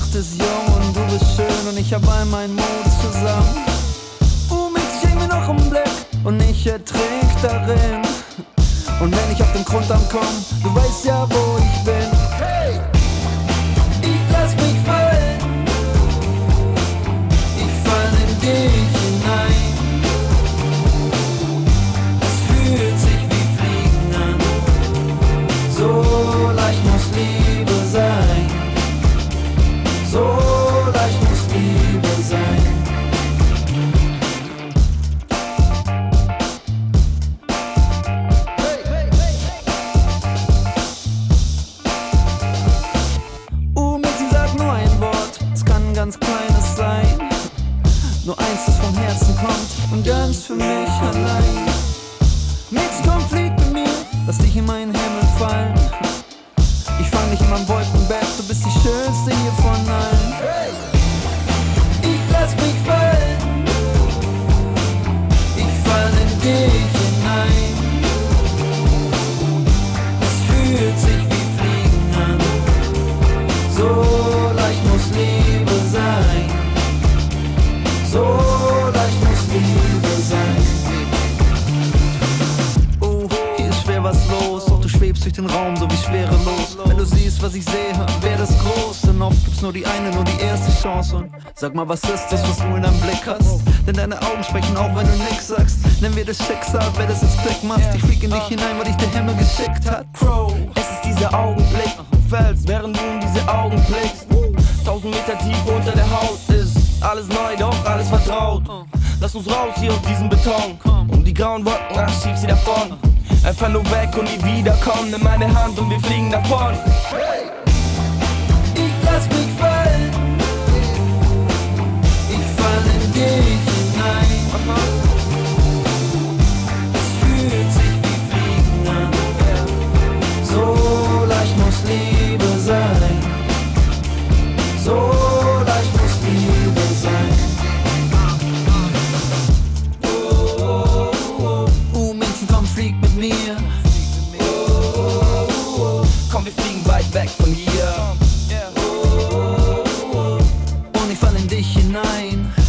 Nacht ist jung und du bist schön und ich hab all meinen Mut zusammen. Mit ich mir noch im Blick und ich ertrink darin. Und wenn ich auf den Grundarm komm, du weißt ja, wo ich bin. Hey! Ich lass mich fallen, ich fall in dich hinein. Es fühlt sich wie Fliegen an, so leicht muss Liebe sein. So leicht muss Liebe sein. Mädchen sagt nur ein Wort, es kann ein ganz kleines sein. Nur eins, das vom Herzen kommt und ganz für mich allein. Mädchen, komm, flieg mit mir, lass dich in meinen Himmel fallen. Ich fang dich in meinem Wolkenbett, du bist die schönste hier von allen. Ich lass mich fallen, ich fall in dich hinein. Es fühlt sich wie Fliegen an, so leicht muss Liebe sein. So leicht muss Liebe sein. Hier ist schwer was los, doch du schwebst durch den Raum so wie schwerelos. Wenn du siehst, was ich sehe, wär das groß. Denn oft gibt's nur die eine, nur die erste Chance. Und sag mal, was ist das, was du in deinem Blick hast? Denn deine Augen sprechen auch, wenn du nix sagst. Nennen wir das Schicksal, wer das jetzt Klick macht. Ich flieg in dich hinein, weil dich der Himmel geschickt hat. Bro, es ist dieser Augenblick, du fällst, während du in diese Augen blickst. 1000 Meter tief unter der Haut ist alles neu, doch alles vertraut. Lass uns raus hier aus diesem Beton. Um die grauen Wolken, schieb sie davon. Einfach nur weg und nie wiederkommen. Nimm meine Hand und wir fliegen davon. Ich lass mich fallen, ich fall in dich hinein. Es fühlt sich wie Fliegen an, so leicht muss Liebe sein. So leicht muss Liebe sein. Mädchen, komm, flieg mit mir. Komm, wir fliegen weit weg von hier. Und ich fall in dich hinein.